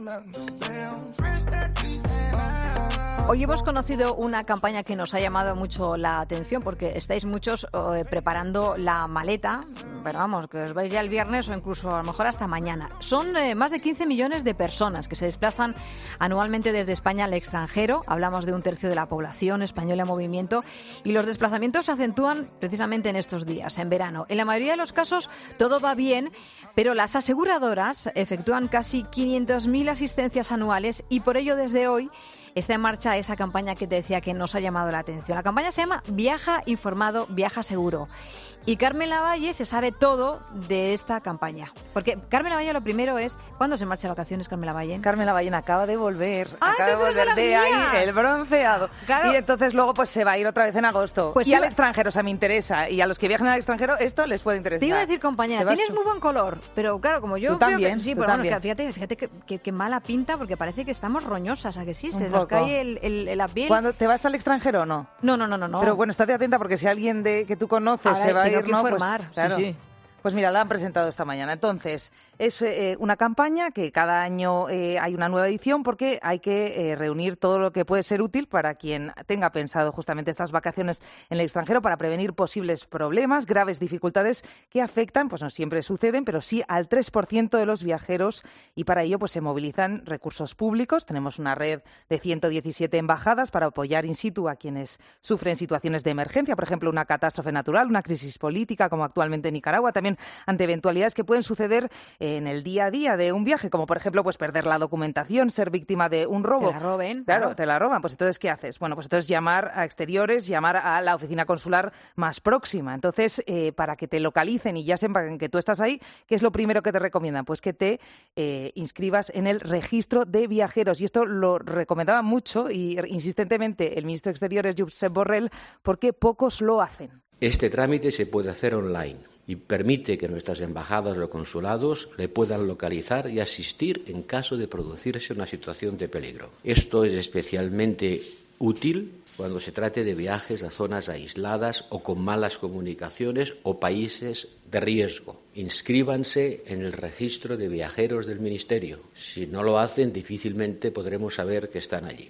Hoy hemos conocido una campaña que nos ha llamado mucho la atención porque estáis muchos preparando la maleta, pero vamos, que os vais ya el viernes o incluso a lo mejor hasta mañana. Son más de 15 millones de personas que se desplazan anualmente desde España al extranjero. Hablamos de un tercio de la población española en movimiento y los desplazamientos se acentúan precisamente en estos días, en verano. En la mayoría de los casos todo va bien, pero las aseguradoras efectúan casi 500.000 asistencias anuales y por ello desde hoy está en marcha esa campaña que te decía que nos ha llamado la atención. La campaña se llama Viaja Informado, Viaja Seguro. Y Carmen Lavalle se sabe todo de esta campaña. Porque Carmen Lavalle lo primero es... ¿Cuándo se marcha de vacaciones Carmen Lavalle? Carmen Lavalle acaba de volver. ¡Ay, acaba de volver de ahí, el bronceado. Claro. Y entonces luego pues se va a ir otra vez en agosto. Pues y al extranjero, o sea, me interesa. Y a los que viajan al extranjero esto les puede interesar. Te iba a decir, compañera, tienes muy buen color. Pero claro, como yo... Tú también, sí, tú pero también. Bueno, fíjate que mala pinta porque parece que estamos roñosas, ¿a que sí? Se nos cae la piel. ¿Cuándo te vas al extranjero o no? No. Pero bueno, estate atenta porque si alguien que tú conoces ahora se va a ir, que ¿no? informar. Pues, claro. Sí. Pues mira, la han presentado esta mañana. Entonces, es una campaña que cada año hay una nueva edición porque hay que reunir todo lo que puede ser útil para quien tenga pensado justamente estas vacaciones en el extranjero para prevenir posibles problemas, graves dificultades que afectan, pues no siempre suceden, pero sí al 3% de los viajeros y para ello pues se movilizan recursos públicos. Tenemos una red de 117 embajadas para apoyar in situ a quienes sufren situaciones de emergencia, por ejemplo, una catástrofe natural, una crisis política como actualmente en Nicaragua, también ante eventualidades que pueden suceder en el día a día de un viaje, como por ejemplo pues perder la documentación, ser víctima de un robo. Te la roben. Claro, te la roban. Pues entonces, ¿qué haces? Bueno, pues entonces llamar a exteriores, llamar a la oficina consular más próxima. Entonces, para que te localicen y ya sepan que tú estás ahí, ¿qué es lo primero que te recomiendan? Pues que te inscribas en el registro de viajeros. Y esto lo recomendaba mucho y insistentemente el ministro de Exteriores, Josep Borrell, porque pocos lo hacen. Este trámite se puede hacer online y permite que nuestras embajadas o consulados le puedan localizar y asistir en caso de producirse una situación de peligro. Esto es especialmente útil cuando se trate de viajes a zonas aisladas o con malas comunicaciones o países de riesgo. Inscríbanse en el registro de viajeros del Ministerio. Si no lo hacen, difícilmente podremos saber que están allí.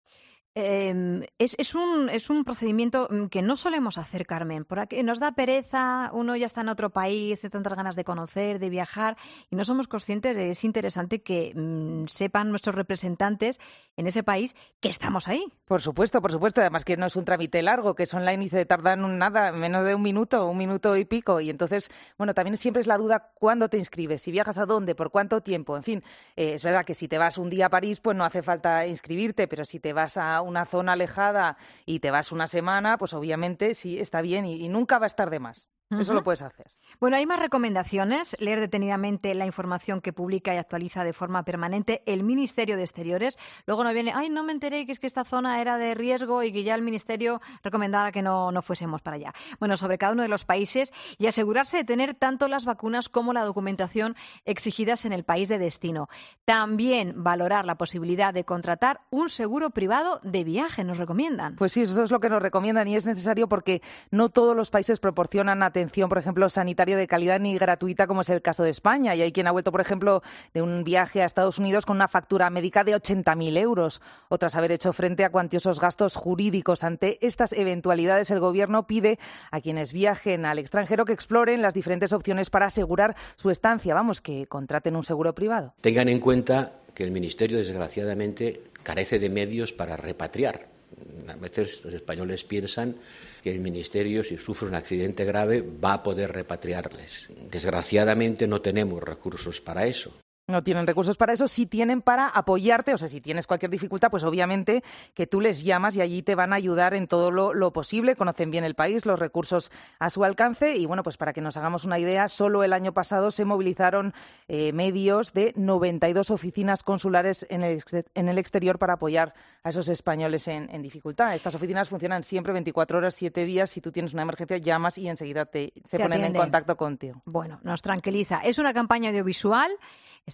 Es un procedimiento que no solemos hacer, Carmen. Por aquí nos da pereza, uno ya está en otro país, de tantas ganas de conocer, de viajar, y no somos conscientes. Es interesante que sepan nuestros representantes en ese país que estamos ahí. Por supuesto. Además que no es un trámite largo, que es online y se tarda nada, menos de un minuto y pico. Y entonces, bueno, también siempre es la duda cuándo te inscribes, si viajas a dónde, por cuánto tiempo. En fin, es verdad que si te vas un día a París, pues no hace falta inscribirte, pero si te vas a una zona alejada y te vas una semana, pues obviamente sí está bien y nunca va a estar de más. Eso lo puedes hacer. Bueno, hay más recomendaciones. Leer detenidamente la información que publica y actualiza de forma permanente el Ministerio de Exteriores. Luego no viene, no me enteré que es que esta zona era de riesgo y que ya el Ministerio recomendara que no fuésemos para allá. Bueno, sobre cada uno de los países y asegurarse de tener tanto las vacunas como la documentación exigidas en el país de destino. También valorar la posibilidad de contratar un seguro privado de viaje, nos recomiendan. Pues sí, eso es lo que nos recomiendan y es necesario porque no todos los países proporcionan atención, por ejemplo, sanitaria de calidad ni gratuita, como es el caso de España. Y hay quien ha vuelto, por ejemplo, de un viaje a Estados Unidos con una factura médica de 80.000 euros. Otras haber hecho frente a cuantiosos gastos jurídicos. Ante estas eventualidades, el Gobierno pide a quienes viajen al extranjero que exploren las diferentes opciones para asegurar su estancia. Vamos, que contraten un seguro privado. Tengan en cuenta que el Ministerio, desgraciadamente, carece de medios para repatriar. A veces los españoles piensan que el Ministerio, si sufre un accidente grave, va a poder repatriarles. Desgraciadamente no tenemos recursos para eso. No tienen recursos para eso, sí tienen para apoyarte, o sea, si tienes cualquier dificultad, pues obviamente que tú les llamas y allí te van a ayudar en todo lo posible, conocen bien el país, los recursos a su alcance y bueno, pues para que nos hagamos una idea, solo el año pasado se movilizaron medios de 92 oficinas consulares en el exterior para apoyar a esos españoles en dificultad. Estas oficinas funcionan siempre 24 horas, 7 días, si tú tienes una emergencia llamas y enseguida se ponen en contacto contigo. Bueno, nos tranquiliza. Es una campaña audiovisual. Está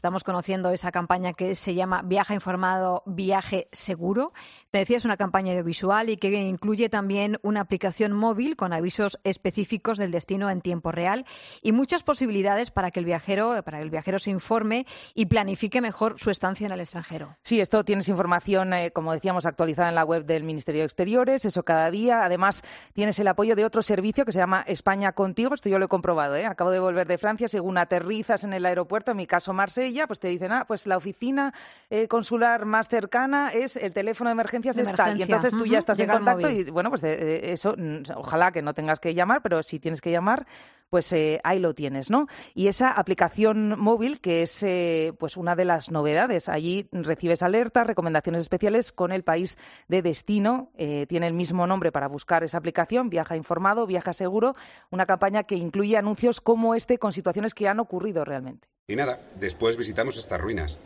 estamos conociendo esa campaña que se llama Viaja informado, viaje seguro. Te decía, es una campaña audiovisual y que incluye también una aplicación móvil con avisos específicos del destino en tiempo real y muchas posibilidades para que el viajero se informe y planifique mejor su estancia en el extranjero. Sí, esto tienes información, como decíamos, actualizada en la web del Ministerio de Exteriores, eso cada día. Además, tienes el apoyo de otro servicio que se llama España Contigo. Esto yo lo he comprobado, ¿eh? Acabo de volver de Francia. Según aterrizas en el aeropuerto, en mi caso Marsella, pues te dicen, pues la oficina consular más cercana es el teléfono de emergencias tal. Y entonces tú ya estás en contacto y, bueno, pues eso, ojalá que no tengas que llamar, pero si tienes que llamar, pues ahí lo tienes, ¿no? Y esa aplicación móvil, que es pues una de las novedades. Allí recibes alertas, recomendaciones especiales con el país de destino. Tiene el mismo nombre para buscar esa aplicación, Viaja Informado, Viaja Seguro, una campaña que incluye anuncios como este con situaciones que han ocurrido realmente. Y nada, después visitamos estas ruinas.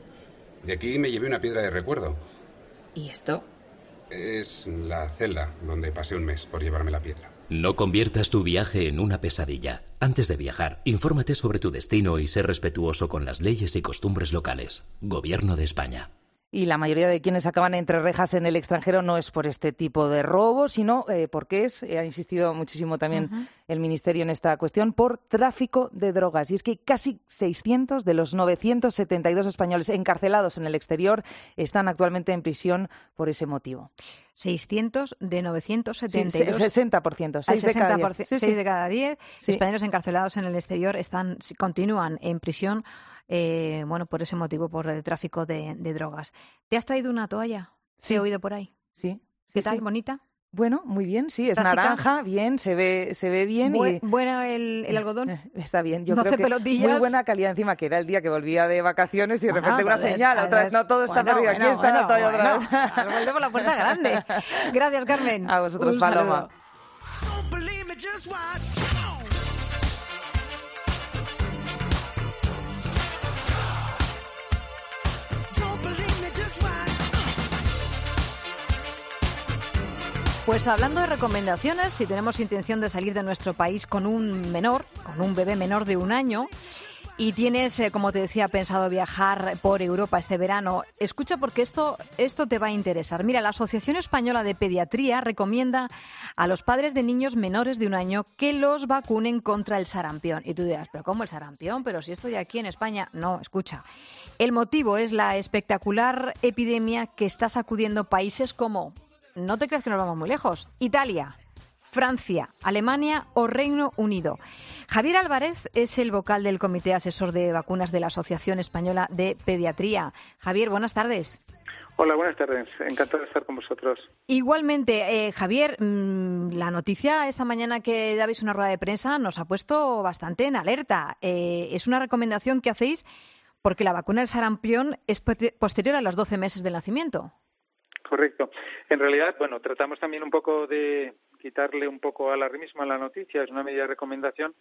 De aquí me llevé una piedra de recuerdo. ¿Y esto? Es la celda donde pasé un mes por llevarme la piedra. No conviertas tu viaje en una pesadilla. Antes de viajar, infórmate sobre tu destino y sé respetuoso con las leyes y costumbres locales. Gobierno de España. Y la mayoría de quienes acaban entre rejas en el extranjero no es por este tipo de robo, sino porque ha insistido muchísimo también el Ministerio en esta cuestión, por tráfico de drogas. Y es que casi 600 de los 972 españoles encarcelados en el exterior están actualmente en prisión por ese motivo. 600 de 972. Sí, 60%. 6 de cada 10 Sí. españoles encarcelados en el exterior continúan en prisión. Por ese motivo, por el tráfico de drogas. ¿Te has traído una toalla? Sí. He oído por ahí. Sí. ¿Qué tal? Sí. ¿Bonita? Bueno, muy bien, sí, es ¿Práctica? naranja, bien, se ve bien. ¿Bueno el algodón? Está bien, yo No creo hace que pelotillas. muy buena calidad encima, que era el día que volvía de vacaciones y de repente una entonces, señal, otra vez, no todo está perdido, aquí está la toalla otra vez. Vuelve por la puerta grande. Gracias, Carmen. A vosotros, Un Paloma. saludo. Pues hablando de recomendaciones, si tenemos intención de salir de nuestro país con un bebé menor de 1 año, y tienes, como te decía, pensado viajar por Europa este verano, escucha porque esto te va a interesar. Mira, la Asociación Española de Pediatría recomienda a los padres de niños menores de 1 año que los vacunen contra el sarampión. Y tú dirás, ¿pero cómo el sarampión? Pero si estoy aquí en España. No, escucha. El motivo es la espectacular epidemia que está sacudiendo países como, no te creas que nos vamos muy lejos, Italia, Francia, Alemania o Reino Unido. Javier Álvarez es el vocal del Comité Asesor de Vacunas de la Asociación Española de Pediatría. Javier, buenas tardes. Hola, buenas tardes. Encantado de estar con vosotros. Igualmente, Javier, la noticia esta mañana que dabais una rueda de prensa nos ha puesto bastante en alerta. Es una recomendación que hacéis porque la vacuna del sarampión es posterior a los 12 meses del nacimiento. Correcto. En realidad, tratamos también un poco de quitarle un poco alarmismo a la noticia. Es una medida de recomendación.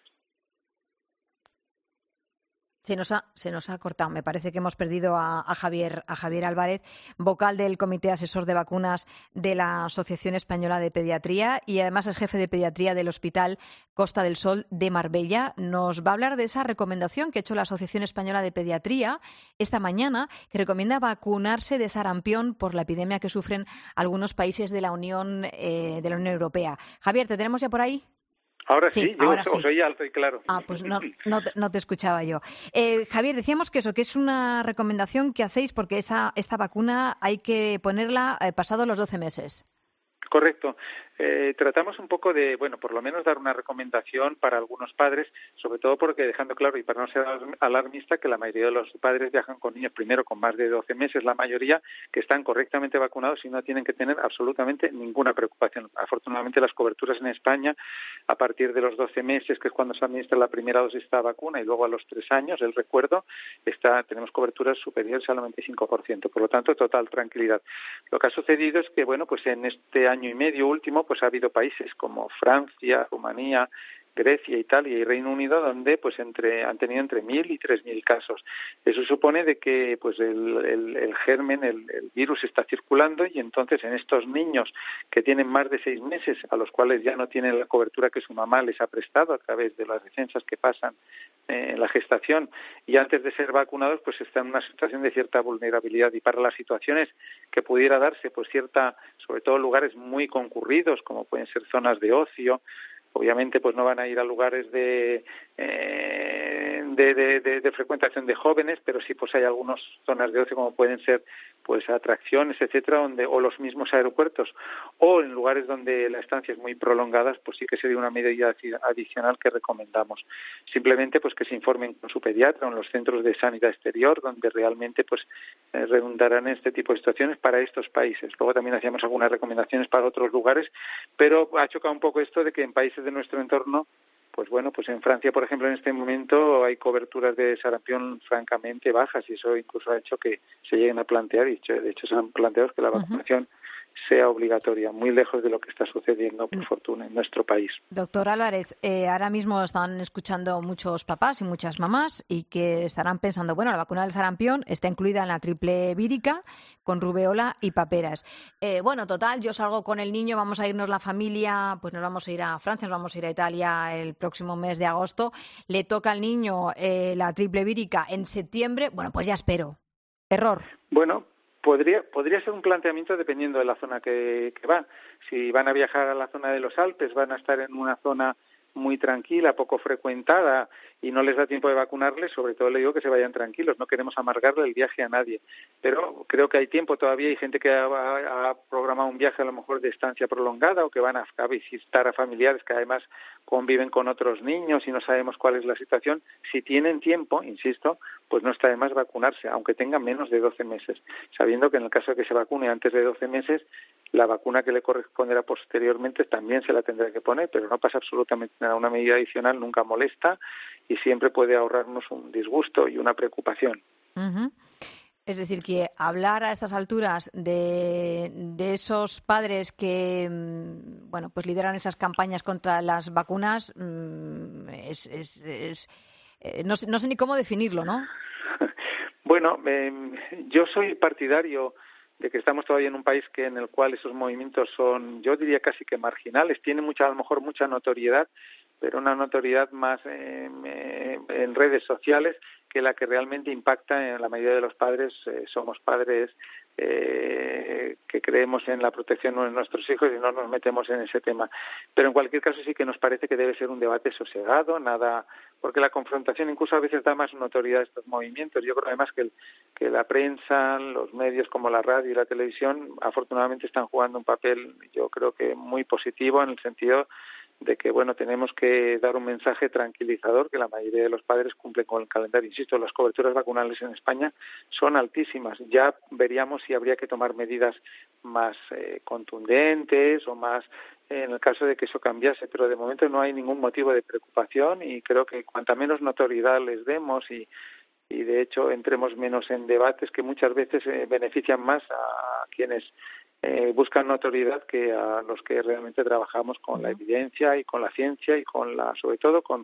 Se nos ha cortado. Me parece que hemos perdido a Javier Álvarez, vocal del Comité Asesor de Vacunas de la Asociación Española de Pediatría y además es jefe de pediatría del Hospital Costa del Sol de Marbella. Nos va a hablar de esa recomendación que ha hecho la Asociación Española de Pediatría esta mañana, que recomienda vacunarse de sarampión por la epidemia que sufren algunos países de la Unión Europea. Javier, ¿te tenemos ya por ahí? Ahora sí, ahora os oí alto y claro. Pues no te escuchaba yo. Javier, decíamos que es una recomendación que hacéis porque esta vacuna hay que ponerla pasados los 12 meses. Correcto. Tratamos un poco de, por lo menos dar una recomendación para algunos padres, sobre todo porque dejando claro y para no ser alarmista que la mayoría de los padres viajan con niños primero con más de 12 meses, la mayoría que están correctamente vacunados y no tienen que tener absolutamente ninguna preocupación. Afortunadamente las coberturas en España a partir de los 12 meses, que es cuando se administra la primera dosis de esta vacuna y luego a los 3 años, el recuerdo, tenemos coberturas superiores al 95%, por lo tanto total tranquilidad. Lo que ha sucedido es que en este año y medio último ha habido países como Francia, Rumanía Grecia, Italia y Reino Unido, donde pues han tenido entre 1.000 y 3.000 casos. Eso supone de que pues el germen, el virus está circulando, y entonces en estos niños que tienen más de 6 meses, a los cuales ya no tienen la cobertura que su mamá les ha prestado a través de las defensas que pasan en la gestación, y antes de ser vacunados pues están en una situación de cierta vulnerabilidad, y para las situaciones que pudiera darse, pues sobre todo lugares muy concurridos, como pueden ser zonas de ocio. Obviamente, pues no van a ir a lugares de frecuentación de jóvenes, pero sí pues hay algunas zonas de ocio, como pueden ser pues atracciones, etcétera, o los mismos aeropuertos, o en lugares donde la estancia es muy prolongada, pues sí que sería una medida adicional que recomendamos. Simplemente pues que se informen con su pediatra o en los centros de sanidad exterior, donde realmente pues redundarán en este tipo de situaciones para estos países. Luego también hacíamos algunas recomendaciones para otros lugares, pero ha chocado un poco esto de que en países de nuestro entorno, pues bueno, pues en Francia, por ejemplo, en este momento hay coberturas de sarampión francamente bajas, y eso incluso ha hecho que se lleguen a plantear, y de hecho se han planteado que la vacunación sea obligatoria, muy lejos de lo que está sucediendo, por fortuna, en nuestro país. Doctor Álvarez, ahora mismo están escuchando muchos papás y muchas mamás y que estarán pensando, bueno, la vacuna del sarampión está incluida en la triple vírica con rubeola y paperas. Bueno, total, yo salgo con el niño, vamos a irnos la familia, pues nos vamos a ir a Francia, nos vamos a ir a Italia el próximo mes de agosto, le toca al niño la triple vírica en septiembre, bueno, pues ya espero. Error. Bueno, podría ser un planteamiento dependiendo de la zona que va. Si van a viajar a la zona de los Alpes, van a estar en una zona muy tranquila, poco frecuentada, y no les da tiempo de vacunarles, sobre todo le digo que se vayan tranquilos, no queremos amargarle el viaje a nadie, pero creo que hay tiempo todavía, hay gente que ha programado un viaje a lo mejor de estancia prolongada, o que van a visitar a familiares que además conviven con otros niños y no sabemos cuál es la situación. Si tienen tiempo, insisto, pues no está de más vacunarse, aunque tengan menos de 12 meses, sabiendo que en el caso de que se vacune antes de 12 meses, la vacuna que le corresponderá posteriormente también se la tendrá que poner, pero no pasa absolutamente nada. Una medida adicional nunca molesta y siempre puede ahorrarnos un disgusto y una preocupación. Uh-huh. Es decir, que hablar a estas alturas de esos padres que, bueno, pues lideran esas campañas contra las vacunas, no sé ni cómo definirlo, ¿no? Bueno, yo soy partidario de que estamos todavía en un país en el cual esos movimientos son, yo diría, casi que marginales. Tienen a lo mejor mucha notoriedad, pero una notoriedad más en redes sociales que la que realmente impacta en la mayoría de los padres. Somos padres que creemos en la protección de nuestros hijos y no nos metemos en ese tema. Pero en cualquier caso sí que nos parece que debe ser un debate sosegado, porque la confrontación incluso a veces da más notoriedad a estos movimientos. Yo creo además que la prensa, los medios como la radio y la televisión, afortunadamente están jugando un papel, yo creo que muy positivo, en el sentido de que, bueno, tenemos que dar un mensaje tranquilizador, que la mayoría de los padres cumplen con el calendario. Insisto, las coberturas vacunales en España son altísimas. Ya veríamos si habría que tomar medidas más contundentes o más en el caso de que eso cambiase, pero de momento no hay ningún motivo de preocupación, y creo que cuanta menos notoriedad les demos y de hecho entremos menos en debates que muchas veces benefician más a quienes buscan notoriedad que a los que realmente trabajamos con la evidencia y con la ciencia y sobre todo con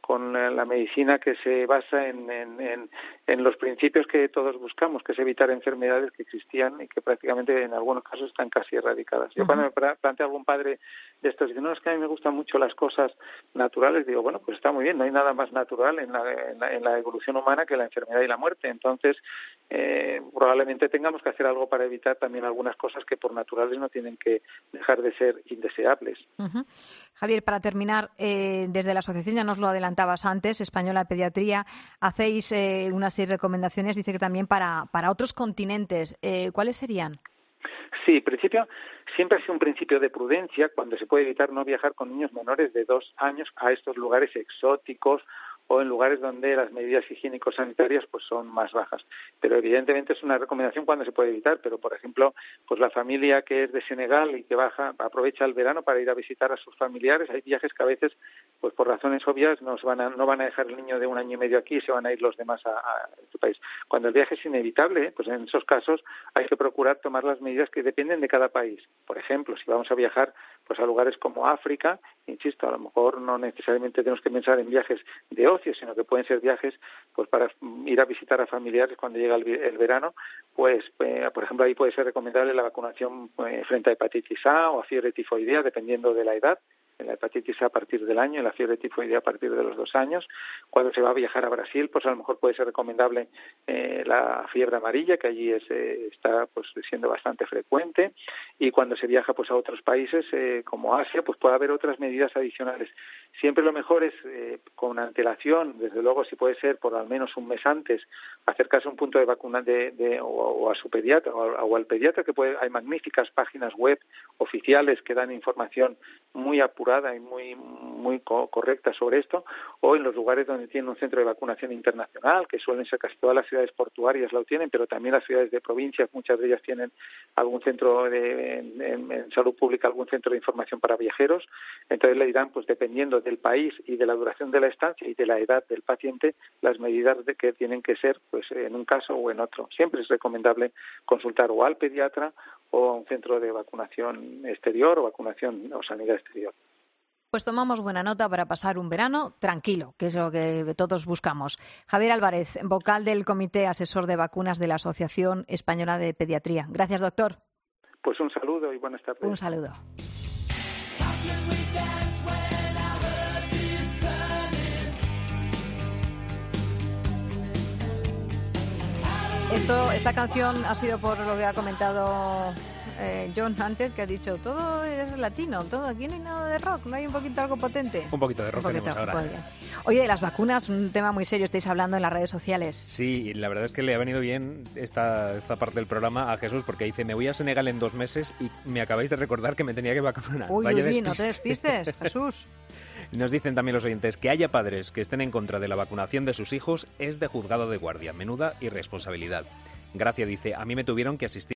la medicina que se basa en los principios que todos buscamos, que es evitar enfermedades que existían y que prácticamente en algunos casos están casi erradicadas. Yo cuando me plantea algún padre de estos, dice, no, es que a mí me gustan mucho las cosas naturales, digo, bueno, pues está muy bien, no hay nada más natural en la evolución humana que la enfermedad y la muerte. Entonces, probablemente tengamos que hacer algo para evitar también algunas cosas que por naturales no tienen que dejar de ser indeseables. Uh-huh. Javier, para terminar, desde la asociación, ya nos lo adelantabas antes, Española de Pediatría, hacéis una serie de recomendaciones, dice que también para otros continentes. ¿Cuáles serían? Sí, en principio siempre ha sido un principio de prudencia cuando se puede evitar no viajar con niños menores de 2 años a estos lugares exóticos o en lugares donde las medidas higiénico-sanitarias pues son más bajas. Pero evidentemente es una recomendación cuando se puede evitar, pero por ejemplo, pues la familia que es de Senegal y que aprovecha el verano para ir a visitar a sus familiares, hay viajes que a veces, pues por razones obvias, no van a dejar el niño de 1 año y medio aquí y se van a ir los demás a este país. Cuando el viaje es inevitable, pues en esos casos hay que procurar tomar las medidas que dependen de cada país. Por ejemplo, si vamos a viajar pues a lugares como África. Insisto, a lo mejor no necesariamente tenemos que pensar en viajes de ocio, sino que pueden ser viajes pues para ir a visitar a familiares cuando llega el verano. Pues, por ejemplo, ahí puede ser recomendable la vacunación frente a hepatitis A o a fiebre tifoidea, dependiendo de la edad. La hepatitis A partir del año, la fiebre tifoidea a partir de los 2 años. Cuando se va a viajar a Brasil, pues a lo mejor puede ser recomendable la fiebre amarilla, que allí está pues siendo bastante frecuente. Y cuando se viaja pues a otros países como Asia, pues puede haber otras medidas adicionales. Siempre lo mejor es con antelación, desde luego, si puede ser por al menos un mes antes, acercarse a un punto de vacuna o a su pediatra o al pediatra, que hay magníficas páginas web oficiales que dan información muy apurada y muy correcta sobre esto, o en los lugares donde tienen un centro de vacunación internacional, que suelen ser casi todas las ciudades portuarias lo tienen, pero también las ciudades de provincias, muchas de ellas tienen algún centro en salud pública, algún centro de información para viajeros. Entonces le dirán, pues dependiendo del país y de la duración de la estancia y de la edad del paciente, las medidas que tienen que ser pues en un caso o en otro. Siempre es recomendable consultar o al pediatra o a un centro de vacunación exterior o vacunación o sanidad exterior. Pues tomamos buena nota para pasar un verano tranquilo, que es lo que todos buscamos. Javier Álvarez, vocal del Comité Asesor de Vacunas de la Asociación Española de Pediatría. Gracias, doctor. Pues un saludo y buenas tardes. Un saludo. Esta canción ha sido por lo que ha comentado John antes, que ha dicho todo es latino, todo aquí no hay nada de rock, no hay un poquito algo potente. Un poquito de rock tenemos ahora. Oye, de las vacunas, un tema muy serio, estáis hablando en las redes sociales. Sí, la verdad es que le ha venido bien esta parte del programa a Jesús, porque dice, me voy a Senegal en 2 meses y me acabáis de recordar que me tenía que vacunar. Uy, no te despistes, Jesús. Nos dicen también los oyentes que haya padres que estén en contra de la vacunación de sus hijos es de juzgado de guardia. Menuda irresponsabilidad. Gracia dice, a mí me tuvieron que asistir